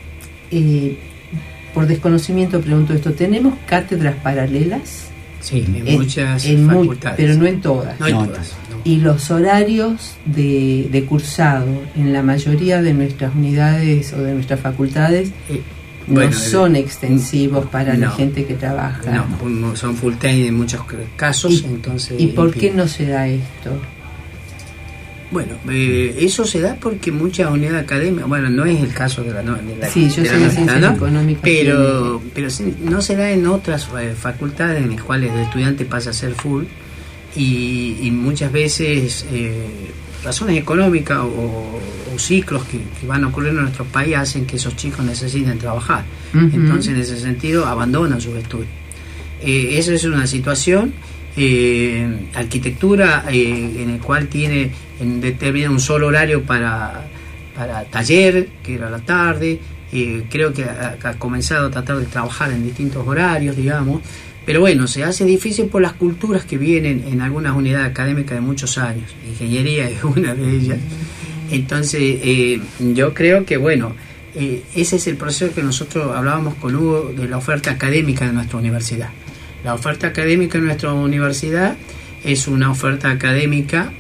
Por desconocimiento pregunto esto, ¿tenemos cátedras paralelas? Sí, en muchas facultades. Pero no en todas. No en todas. Y los horarios de cursado en la mayoría de nuestras unidades o de nuestras facultades no son extensivos para la gente que trabaja. No, son full time en muchos casos. ¿Y por qué no se da esto? Bueno, eso se da porque muchas unidades académicas, bueno, no es el caso de la sí, yo sé de ciencias económicas, pero no se da en otras facultades en las cuales el estudiante pasa a ser full y muchas veces razones económicas o ciclos que van ocurriendo en nuestro país hacen que esos chicos necesiten trabajar. Entonces, en ese sentido, abandonan sus estudios. Eso es una situación. Arquitectura en el cual tiene determinado un solo horario para taller, que era la tarde. Creo que ha comenzado a tratar de trabajar en distintos horarios, digamos, pero bueno, se hace difícil por las culturas que vienen en algunas unidades académicas de muchos años. Ingeniería es una de ellas. Entonces yo creo que bueno, ese es el proceso que nosotros hablábamos con Hugo de la oferta académica de nuestra universidad. La oferta académica en nuestra universidad es una oferta académica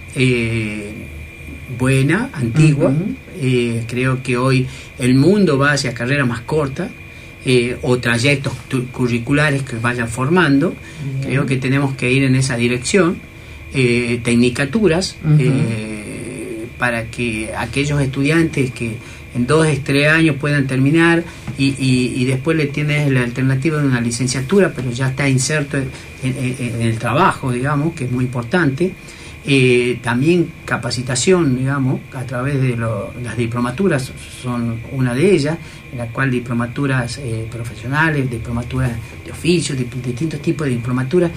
buena, antigua. Creo que hoy el mundo va hacia carreras más cortas o trayectos curriculares que vayan formando. Creo que tenemos que ir en esa dirección. Tecnicaturas para que aquellos estudiantes que en 2-3 años puedan terminar y después le tienes la alternativa de una licenciatura, pero ya está inserto en el trabajo, digamos, que es muy importante. También capacitación, digamos, a través de las diplomaturas son una de ellas, en la cual diplomaturas profesionales, diplomaturas de oficio, distintos tipos de diplomaturas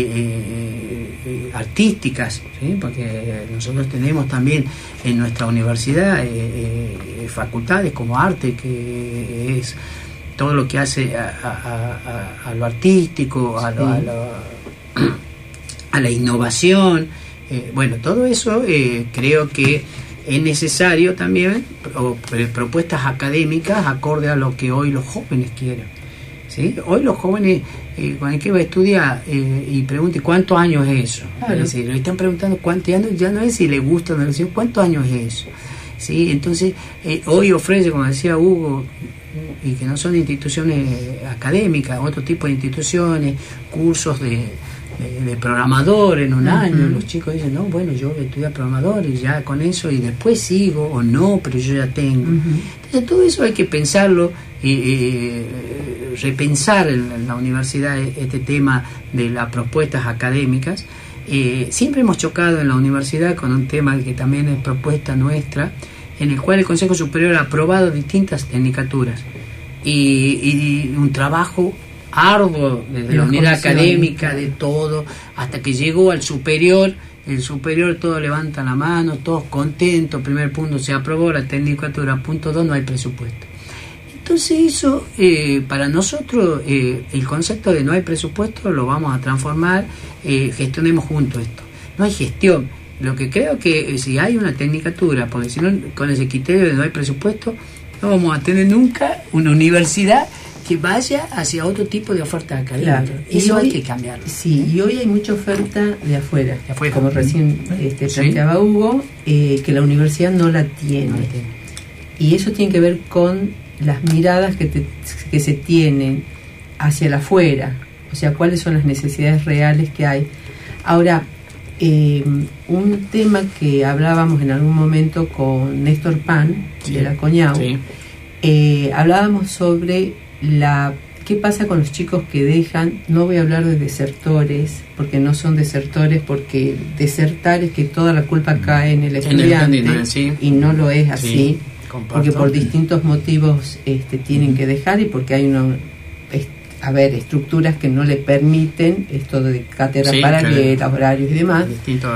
artísticas, ¿sí? Porque nosotros tenemos también en nuestra universidad facultades como arte, que es todo lo que hace a lo artístico, a la innovación. Bueno, todo eso creo que es necesario también, propuestas académicas acorde a lo que hoy los jóvenes quieren, ¿sí? Hoy los jóvenes, cuando que va a estudiar y pregunte cuántos años es eso, claro. Es decir, le están preguntando cuántos años, ya no es si le gusta o no, sino cuántos años es eso, ¿sí? Entonces, hoy ofrece, como decía Hugo, y que no son instituciones académicas, otro tipo de instituciones, cursos de programador en un año. Los chicos dicen, no, bueno, yo voy a estudiar programador y ya con eso y después sigo, o no, pero yo ya tengo. Entonces todo eso hay que pensarlo y repensar en la universidad este tema de las propuestas académicas. Siempre hemos chocado en la universidad con un tema que también es propuesta nuestra, en el cual el Consejo Superior ha aprobado distintas tecnicaturas y un trabajo arduo desde la unidad académica, de todo, hasta que llegó al superior. El superior todos levantan la mano, todos contentos. Primer punto, se aprobó la tecnicatura. Punto 2, no hay presupuesto. Entonces eso, para nosotros, el concepto de no hay presupuesto lo vamos a transformar, gestionemos juntos esto. No hay gestión. Lo que creo que si hay una tecnicatura, porque si no, con ese criterio de no hay presupuesto, no vamos a tener nunca una universidad que vaya hacia otro tipo de oferta académica. Claro. Eso hay que cambiarlo. Sí, y hoy hay mucha oferta de afuera. Como recién planteaba Hugo, que la universidad no la tiene. Y eso tiene que ver con las miradas que se tienen hacia el afuera, o sea, cuáles son las necesidades reales que hay. Ahora, un tema que hablábamos en algún momento con Néstor Pan, de la CONIAU, hablábamos sobre qué pasa con los chicos que dejan. No voy a hablar de desertores, porque no son desertores, porque desertar es que toda la culpa cae en el estudiante, y no lo es así, porque por distintos motivos tienen que dejar, y porque hay estructuras que no le permiten esto de cátedras paralelas, horarios y demás.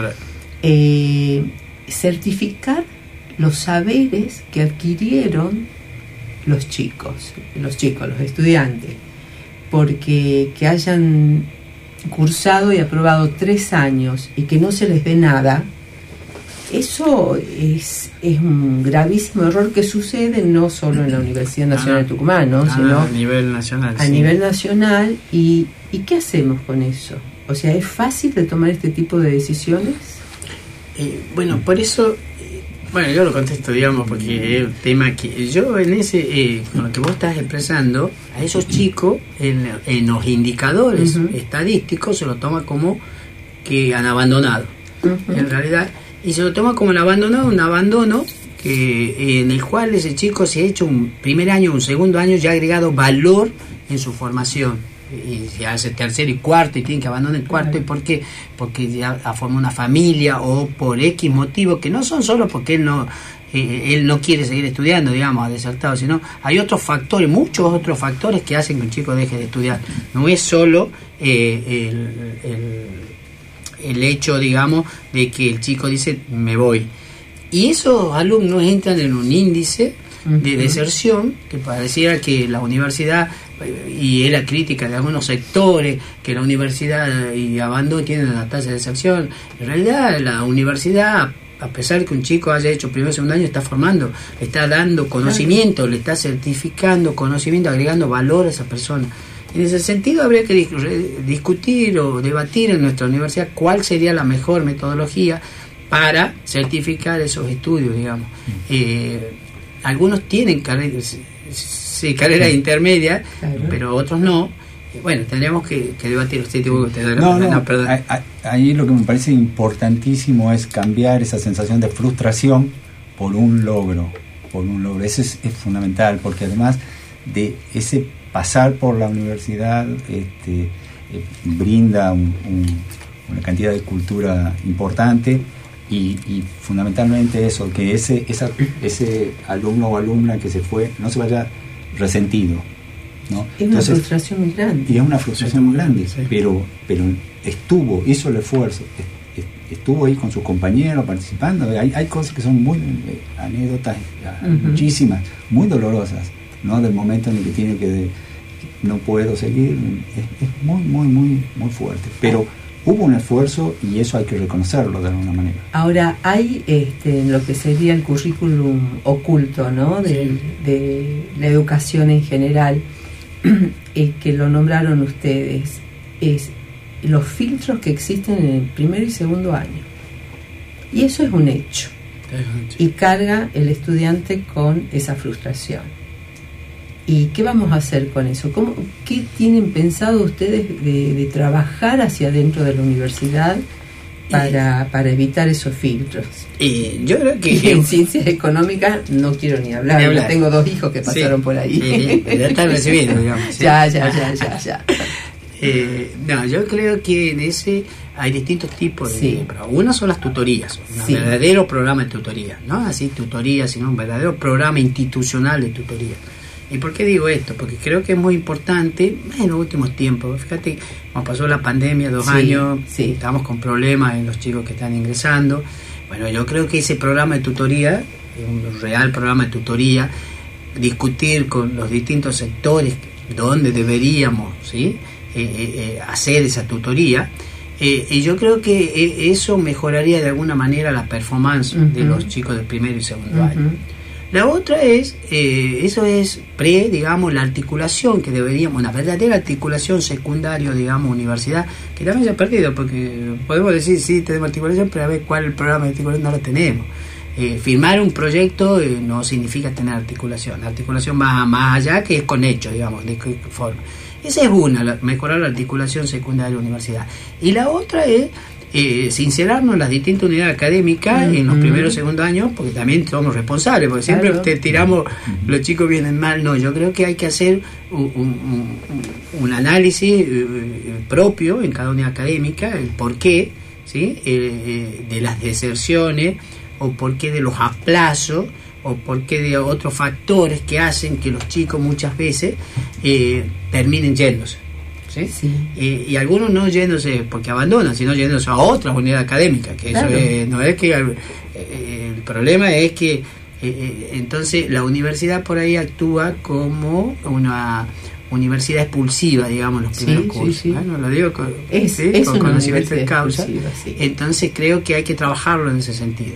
Certificar los saberes que adquirieron los estudiantes, porque que hayan cursado y aprobado 3 años y que no se les dé nada, Eso es un gravísimo error que sucede no solo en la Universidad Nacional de Tucumán, ¿no? Sino a nivel nacional. A nivel nacional. ¿Y qué hacemos con eso? O sea, ¿es fácil de tomar este tipo de decisiones? Bueno, por eso, yo lo contesto, digamos, porque es un tema que yo en ese, con lo que vos estás expresando, a esos chicos, en los indicadores estadísticos, se lo toma como que han abandonado. En realidad, y se lo toma como un abandono que en el cual ese chico se ha hecho un primer año, un segundo año, ya ha agregado valor en su formación, y se hace tercero y cuarto y tiene que abandonar el cuarto. ¿Y por qué? Porque ya ha formado una familia o por X motivos que no son solo porque él no quiere seguir estudiando, digamos, ha desertado, sino hay otros factores, muchos otros factores que hacen que un chico deje de estudiar. No es solo el hecho, digamos, de que el chico dice me voy. Y esos alumnos entran en un índice de deserción que pareciera que la universidad, y es la crítica de algunos sectores, que la universidad y abandono tienen una tasa de deserción. En realidad la universidad, a pesar de que un chico haya hecho primero o segundo año, está formando, le está dando conocimiento, le está certificando conocimiento, agregando valor a esa persona. En ese sentido habría que discutir o debatir en nuestra universidad cuál sería la mejor metodología para certificar esos estudios, digamos. Algunos tienen carreras intermedias, pero otros no. Bueno, tendríamos que debatir. Ahí lo que me parece importantísimo es cambiar esa sensación de frustración por un logro. Eso es fundamental, porque además de ese pasar por la universidad brinda una cantidad de cultura importante y fundamentalmente eso, que ese alumno o alumna que se fue no se vaya resentido, ¿no? Es una frustración muy grande. Y es una frustración muy grande, pero hizo el esfuerzo, estuvo ahí con sus compañeros participando. Hay cosas que son muy anécdotas, muchísimas, muy dolorosas, ¿no? Del momento en el que tiene que no puedo seguir, es muy, muy, muy, muy fuerte. Pero hubo un esfuerzo y eso hay que reconocerlo de alguna manera. Ahora, hay lo que sería el currículum oculto, ¿no? De la educación en general, que lo nombraron ustedes, es los filtros que existen en el primer y segundo año. Y eso es un hecho. Y carga el estudiante con esa frustración. ¿Y qué vamos a hacer con eso? ¿Qué tienen pensado ustedes de trabajar hacia adentro de la universidad para evitar esos filtros? Yo creo que... Y en ciencias económicas no quiero ni hablar. Yo tengo 2 hijos que pasaron por ahí. Ya están recibiendo, digamos. Ya. No, yo creo que en ese hay distintos tipos de... Uno son las tutorías, un verdadero programa de tutoría, no así tutoría, sino un verdadero programa institucional de tutoría. ¿Y por qué digo esto? Porque creo que es muy importante en los últimos tiempos. Fíjate, cuando pasó la pandemia, 2 años, estábamos con problemas en los chicos que están ingresando. Bueno, yo creo que ese programa de tutoría, un real programa de tutoría, discutir con los distintos sectores dónde deberíamos hacer esa tutoría, y yo creo que eso mejoraría de alguna manera la performance de los chicos del primero y segundo año. La otra es, eso es digamos, la articulación que deberíamos, una verdadera articulación secundario, digamos, universidad, que también se ha perdido, porque podemos decir, sí, tenemos articulación, pero a ver cuál es el programa de articulación, no lo tenemos. Firmar un proyecto no significa tener articulación. La articulación va más allá, que es con hechos, digamos, de qué forma. Esa es una, mejorar la articulación secundaria de la universidad. Y la otra es sincerarnos en las distintas unidades académicas en los primeros y segundos años, porque también somos responsables, porque siempre tiramos, los chicos vienen mal. No, yo creo que hay que hacer un análisis propio en cada unidad académica, el porqué, ¿sí? De las deserciones, o porqué de los aplazos, o porqué de otros factores que hacen que los chicos muchas veces terminen yéndose. Y algunos no yéndose porque abandonan, sino yéndose a otras unidades académicas, que eso no es que el problema es que entonces la universidad por ahí actúa como una universidad expulsiva, digamos, los primeros cursos. Bueno, lo digo con conocimiento de causa. Entonces creo que hay que trabajarlo en ese sentido.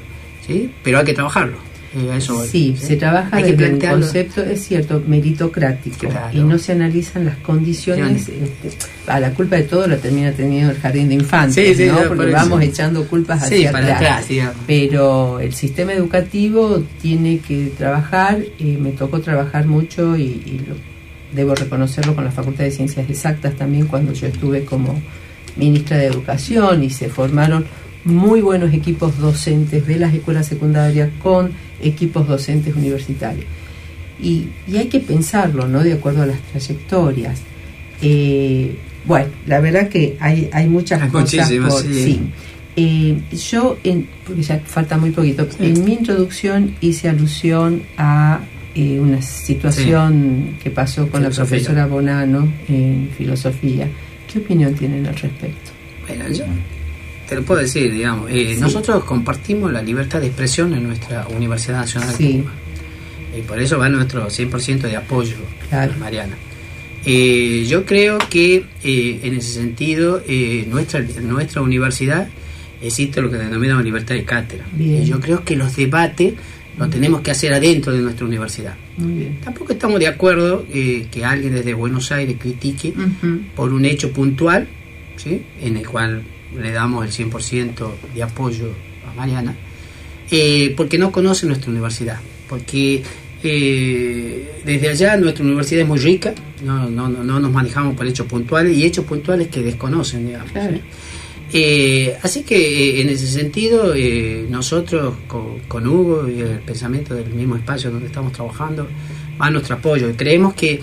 ¿sí? Pero hay que trabajarlo. Eso, sí, se trabaja hay que desde un plantearlo. concepto, es cierto, meritocrático, Claro. y no se analizan las condiciones. La culpa de todo la termina teniendo el jardín de infantes, Sí, ¿no? por Porque eso. vamos echando culpas Sí, hacia para atrás. atrás, digamos. Pero el sistema educativo tiene que trabajar. Me tocó trabajar mucho y debo reconocerlo con la Facultad de Ciencias Exactas también, cuando yo estuve como ministra de Educación, y se formaron muy buenos equipos docentes de las escuelas secundarias con equipos docentes universitarios. Y hay que pensarlo, ¿no? De acuerdo a las trayectorias. Bueno, la verdad que hay muchas cosas por... Sí. Yo, porque ya falta muy poquito, en mi introducción hice alusión a una situación que pasó con filosofía. la profesora Bonano en filosofía. ¿Qué opinión tienen al respecto? Bueno, yo te lo puedo decir, digamos, nosotros compartimos la libertad de expresión en nuestra Universidad Nacional de Tucumán. Y por eso va nuestro 100% de apoyo a Mariana. Yo creo que en ese sentido nuestra universidad existe lo que denominamos libertad de cátedra. Y yo creo que los debates los tenemos que hacer adentro de nuestra universidad. Muy bien. Tampoco estamos de acuerdo que alguien desde Buenos Aires critique por un hecho puntual, ¿sí? En el cual le damos el 100% de apoyo a Mariana, porque no conoce nuestra universidad, porque desde allá nuestra universidad es muy rica, no nos manejamos por hechos puntuales, y hechos puntuales que desconocen, digamos. Claro. Así que en ese sentido nosotros con Hugo y el pensamiento del mismo espacio donde estamos trabajando va nuestro apoyo. Creemos que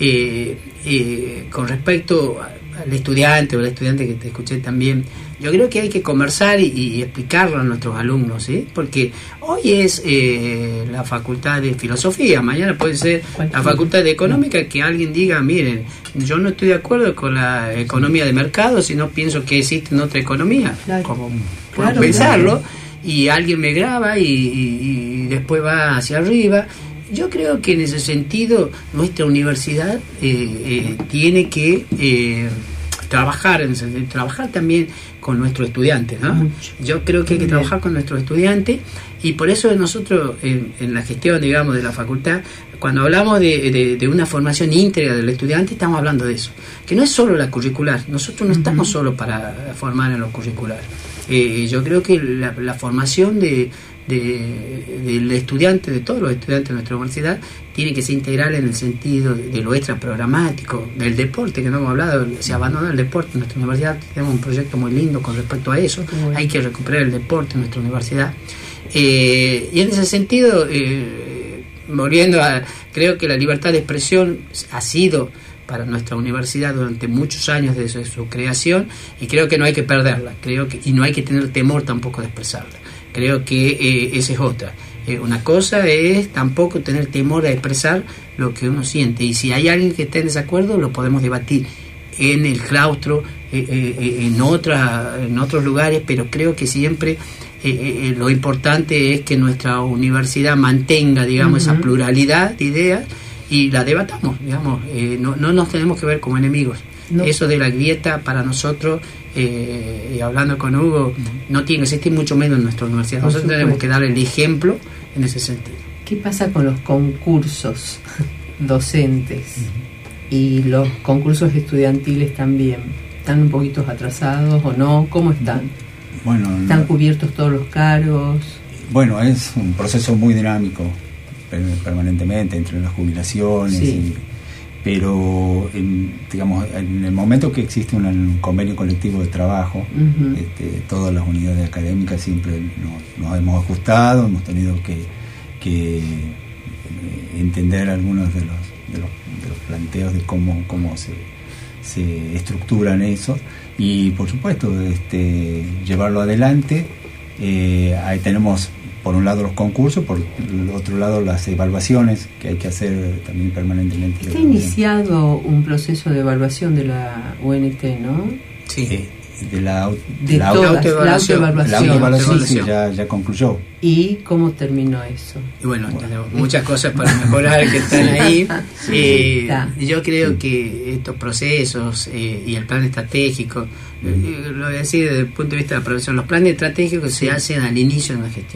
con respecto al estudiante o la estudiante que te escuché también, yo creo que hay que conversar y explicarlo a nuestros alumnos, ¿sí? Porque hoy es la facultad de filosofía, mañana puede ser la facultad de económica, que alguien diga, miren, yo no estoy de acuerdo con la economía de mercado, sino pienso que existe otra economía, como puedo pensarlo, y alguien me graba y después va hacia arriba. Yo creo que en ese sentido nuestra universidad tiene que trabajar también con nuestros estudiantes, ¿no? Yo creo que hay que trabajar con nuestros estudiantes, y por eso nosotros en la gestión, digamos, de la facultad, cuando hablamos de una formación íntegra del estudiante, estamos hablando de eso, que no es solo la curricular. Nosotros no estamos solo para formar en lo curricular. Yo creo que la formación del estudiante, de todos los estudiantes de nuestra universidad, tiene que ser integral en el sentido de lo extraprogramático, del deporte, que no hemos hablado. Se abandona el deporte en nuestra universidad. Tenemos un proyecto muy lindo con respecto a eso. Hay que recuperar el deporte en nuestra universidad, y en ese sentido, creo que la libertad de expresión ha sido para nuestra universidad durante muchos años desde su creación, y creo que no hay que perderla, y no hay que tener temor tampoco de expresarla. Creo que esa es otra. Una cosa es tampoco tener temor a expresar lo que uno siente, y si hay alguien que esté en desacuerdo, lo podemos debatir en el claustro, en otros lugares, pero creo que siempre lo importante es que nuestra universidad mantenga, digamos, esa pluralidad de ideas y la debatamos, digamos. No nos tenemos que ver como enemigos. Eso de la grieta para nosotros, y hablando con Hugo, no tiene que existir, mucho menos en nuestra universidad. Nosotros tenemos que dar el ejemplo en ese sentido. ¿Qué pasa con los concursos docentes y los concursos estudiantiles también? ¿Están un poquito atrasados o no? ¿Cómo están? Bueno, ¿Están cubiertos todos los cargos? Bueno, es un proceso muy dinámico permanentemente entre las jubilaciones, pero digamos, en el momento que existe un convenio colectivo de trabajo, todas las unidades académicas siempre nos hemos ajustado, hemos tenido que entender algunos de los planteos de cómo se estructuran eso, y por supuesto llevarlo adelante. Ahí tenemos por un lado los concursos, por el otro lado las evaluaciones que hay que hacer también permanentemente. Está iniciado un proceso de evaluación de la UNT, ¿no? Sí. De la autoevaluación. La autoevaluación sí, ya concluyó. ¿Y cómo terminó eso? Y bueno, tenemos muchas cosas para mejorar que están ahí. Yo creo que estos procesos y el plan estratégico, lo voy a decir desde el punto de vista de la profesión, los planes estratégicos se hacen al inicio de una gestión.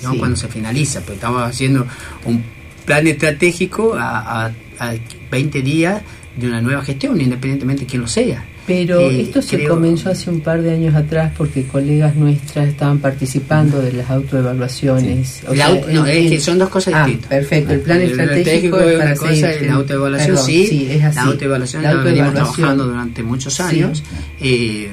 ¿no? Sí. Cuando se finaliza, pues estamos haciendo un plan estratégico a 20 días de una nueva gestión, independientemente de quién lo sea. Pero esto se comenzó hace un par de años atrás porque colegas nuestras estaban participando de las autoevaluaciones. Sí. Es que son dos cosas distintas. Perfecto, el plan estratégico es una cosa, la autoevaluación sí, es así. La autoevaluación la venimos trabajando durante muchos años. Sí.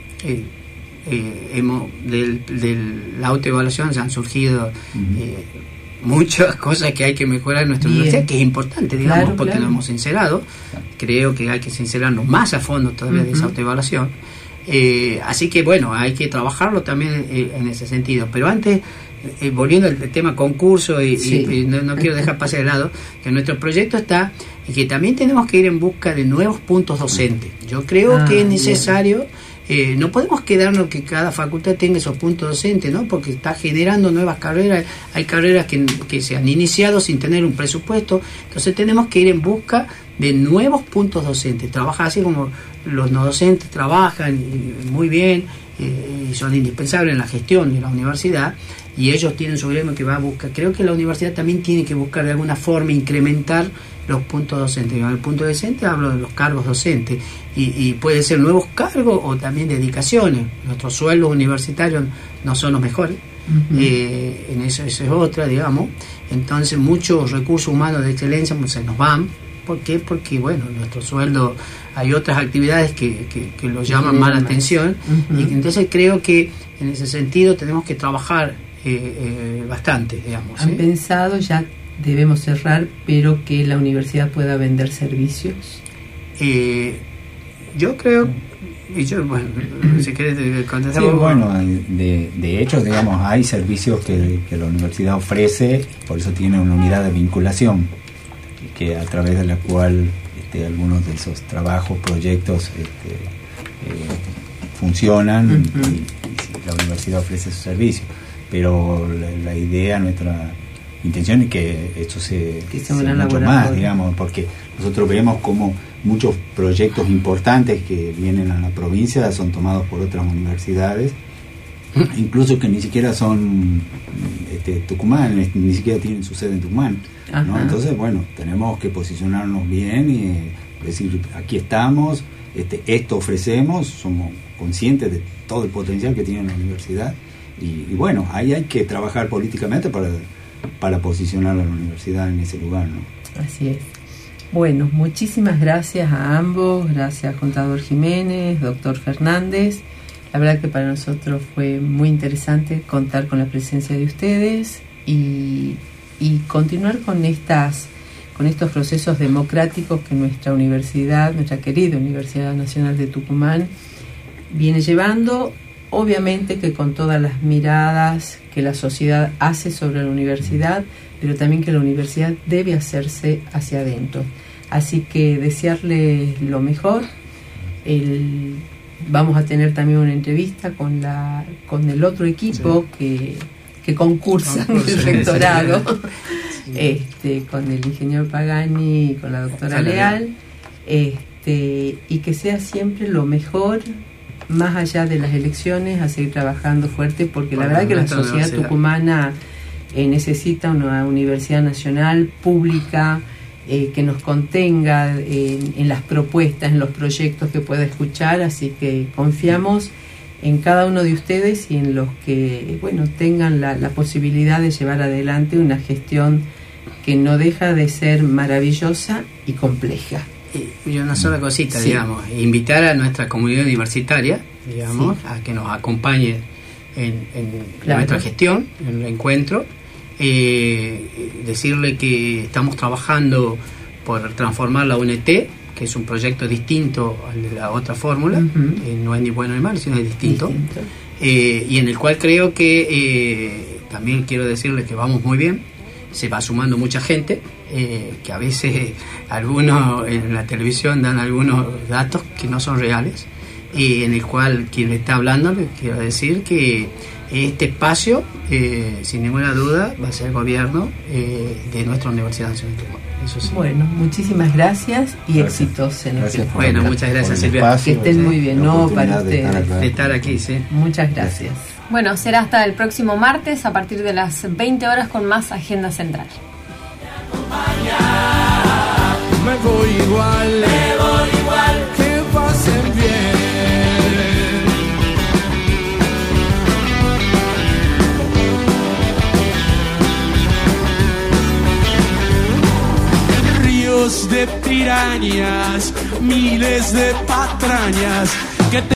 De la autoevaluación se han surgido muchas cosas que hay que mejorar en nuestra universidad, que es importante, digamos, porque lo hemos sincerado. Creo que hay que sincerarnos más a fondo todavía de esa autoevaluación. Así que bueno, hay que trabajarlo también en ese sentido. Pero antes, volviendo al tema concurso, y no quiero dejar pasar de lado, que nuestro proyecto está, y que también tenemos que ir en busca de nuevos puntos docentes. Yo creo que es necesario... no podemos quedarnos que cada facultad tenga esos puntos docentes, ¿no? Porque está generando nuevas carreras. Hay carreras que se han iniciado sin tener un presupuesto. Entonces tenemos que ir en busca de nuevos puntos docentes. Trabajar así como los no docentes trabajan muy bien y son indispensables en la gestión de la universidad, y ellos tienen su gremio que va a buscar. Creo que la universidad también tiene que buscar de alguna forma incrementar los puntos docentes. En el punto docente hablo de los cargos docentes, y puede ser nuevos cargos o también dedicaciones. Nuestros sueldos universitarios no son los mejores. En eso es otra, digamos. Entonces muchos recursos humanos de excelencia se nos van. ¿Por qué? Porque bueno, nuestro sueldo, hay otras actividades que los llaman más la atención, y entonces creo que en ese sentido tenemos que trabajar bastante, digamos. ¿Han pensado, ya debemos cerrar, pero que la universidad pueda vender servicios? Yo creo, y yo, bueno, si quieres contestar. Sí, bueno, de hecho, digamos, hay servicios que la universidad ofrece, por eso tiene una unidad de vinculación, que a través de la cual algunos de esos trabajos, proyectos funcionan, y la universidad ofrece esos servicios. Pero la idea, nuestra intención es que esto sea mucho más, digamos, porque nosotros vemos como muchos proyectos importantes que vienen a la provincia son tomados por otras universidades, incluso que ni siquiera son Tucumán, ni siquiera tienen su sede en Tucumán, ¿no? Entonces, bueno, tenemos que posicionarnos bien y decir, aquí estamos, esto ofrecemos, somos conscientes de todo el potencial que tiene la universidad, y bueno, ahí hay que trabajar políticamente para posicionar a la universidad en ese lugar, ¿no? Así es. Bueno, muchísimas gracias a ambos, gracias contador Jiménez, doctor Fernández. La verdad que para nosotros fue muy interesante contar con la presencia de ustedes y continuar con estos procesos democráticos que nuestra universidad, nuestra querida Universidad Nacional de Tucumán, viene llevando, obviamente que con todas las miradas que la sociedad hace sobre la universidad, pero también que la universidad debe hacerse hacia adentro. Así que desearles lo mejor. Vamos a tener también una entrevista con el otro equipo que concursa en el rectorado, con el ingeniero Pagani y con la doctora Leal, y que sea siempre lo mejor, más allá de las elecciones, a seguir trabajando fuerte, porque la verdad que la sociedad tucumana necesita una universidad nacional pública que nos contenga en las propuestas, en los proyectos que pueda escuchar. Así que confiamos en cada uno de ustedes y en los que tengan la posibilidad de llevar adelante una gestión que no deja de ser maravillosa y compleja. Y una sola cosita, digamos, invitar a nuestra comunidad universitaria, digamos, a que nos acompañe en nuestra gestión, en el encuentro. Decirle que estamos trabajando por transformar la UNT, que es un proyecto distinto al de la otra fórmula, no es ni bueno ni malo, sino es distinto. Y en el cual creo que también quiero decirle que vamos muy bien, se va sumando mucha gente, que a veces algunos en la televisión dan algunos datos que no son reales, y en el cual quien le está hablando le quiero decir que este espacio, sin ninguna duda, va a ser el gobierno de nuestra Universidad Nacional de Tucumán. Eso sí. Bueno, muchísimas gracias y éxitos en este. Bueno, muchas gracias, Silvia. Que estén muy bien, ¿no? Para ustedes. De estar aquí, sí. Muchas gracias. Bueno, será hasta el próximo martes a partir de las 20 horas con más Agenda Central. Me voy igual, que pasen bien. Ríos de pirañas, miles de patrañas que